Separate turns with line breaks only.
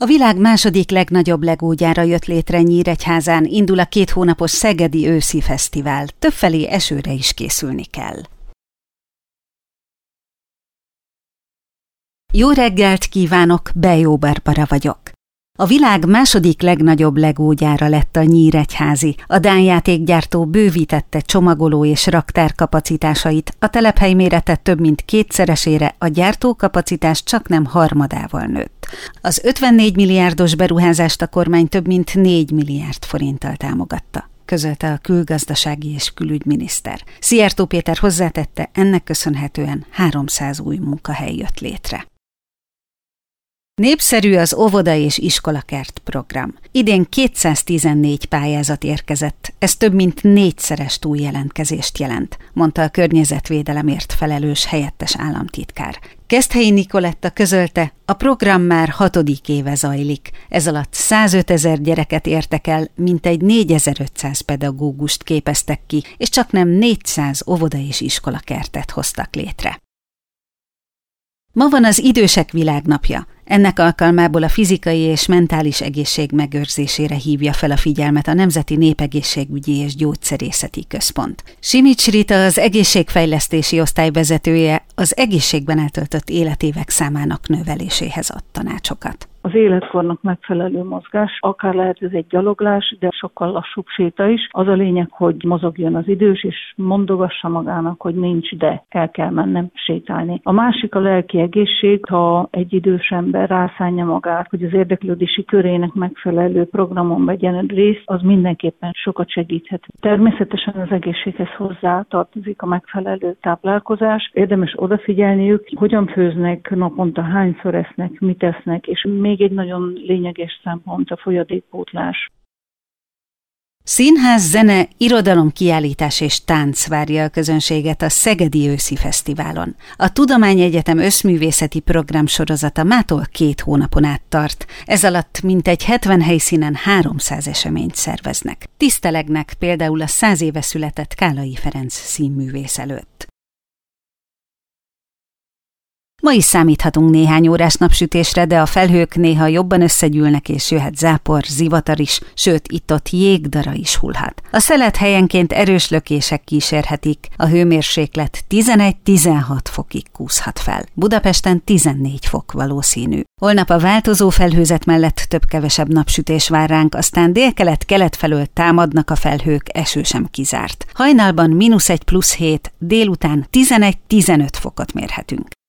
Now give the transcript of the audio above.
A világ második legnagyobb legógyára jött létre Nyíregyházán, indul a 2 hónapos Szegedi őszi fesztivál. Többfelé esőre is készülni kell. Jó reggelt kívánok, Bejó Barbara vagyok. A világ második legnagyobb legógyára lett a nyíregyházi. A dán játékgyártó bővítette csomagoló és raktár kapacitásait, a telephely mérete több mint 2-szeresére, a gyártókapacitás csaknem harmadával nőtt. Az 54 milliárdos beruházást a kormány több mint 4 milliárd forinttal támogatta, közölte a külgazdasági és külügyminiszter. Szijjártó Péter hozzátette, ennek köszönhetően 300 új munkahely jött létre. Népszerű az óvoda és iskolakert program. Idén 214 pályázat érkezett, ez több mint 4-szeres túljelentkezést jelent, mondta a környezetvédelemért felelős helyettes államtitkár. Keszthelyi Nikoletta közölte, a program már 6. éve zajlik. Ez alatt 105 000 gyereket értek el, mintegy 4500 pedagógust képeztek ki, és csaknem 400 óvoda és iskolakertet hoztak létre. Ma van az Idősek Világnapja. Ennek alkalmából a fizikai és mentális egészség megőrzésére hívja fel a figyelmet a Nemzeti Népegészségügyi és Gyógyszerészeti Központ. Simics Rita, az egészségfejlesztési osztály vezetője, az egészségben eltöltött életévek számának növeléséhez ad tanácsokat.
Az életkornak megfelelő mozgás, akár lehet ez egy gyaloglás, de sokkal lassúbb séta is. Az a lényeg, hogy mozogjon az idős, és mondogassa magának, hogy nincs, de el kell mennem sétálni. A másik a lelki egészség, ha egy idős ember rászánja magát, hogy az érdeklődési körének megfelelő programon vegyen részt, az mindenképpen sokat segíthet. Természetesen az egészséghez hozzá tartozik a megfelelő táplálkozás. Érdemes odafigyelniük, hogyan főznek, naponta hányszor esznek, mit esznek, és még egy nagyon lényeges szempont a folyadékpótlás.
Színház, zene, irodalom, kiállítás és tánc várja a közönséget a Szegedi őszi fesztiválon. A Tudományegyetem összművészeti programsorozata mától 2 hónapon át tart. Ez alatt mintegy 70 helyszínen 300 eseményt szerveznek. Tisztelegnek például a 100 éve született Kálai Ferenc színművész előtt. Ma is számíthatunk néhány órás napsütésre, de a felhők néha jobban összegyűlnek, és jöhet zápor, zivatar is, sőt, itt-ott jégdara is hullhat. A szelet helyenként erős lökések kísérhetik, a hőmérséklet 11-16 fokig kúszhat fel. Budapesten 14 fok valószínű. Holnap a változó felhőzet mellett több-kevesebb napsütés vár ránk, aztán délkelet-kelet felől támadnak a felhők, eső sem kizárt. Hajnalban -1 + 7, délután 11-15 fokot mérhetünk.